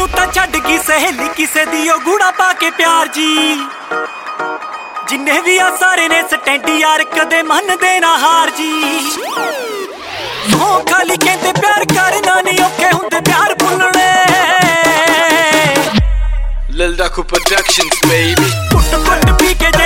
ਨੂੰ ਤਾਂ ਛੱਡ ਗਈ ਸਹੇਲੀ ਕਿਸੇ ਦੀ ਉਹ ਗੂੜਾ ਪਾ ਕੇ ਪਿਆਰ ਜੀ। ਜਿੰਨੇ ਵੀ ਆ ਸਾਰੇ ਨੇ ਸਟੈਂਡ ਯਾਰ ਕਦੇ ਮੰਨਦੇ ਨਾ ਹਾਰ ਜੀ। ਉਹ ਖਾਲੀ ਕਹਿੰਦੇ ਪਿਆਰ ਕਰਨਾ ਨਹੀਂ ਔਖੇ ਹੁੰਦੇ ਪਿਆਰ ਭੁੱਲਣੇ। Lil Daku Productions baby। ਕੁੱਟ ਕੁੱਟ ਪੀ ਕੇ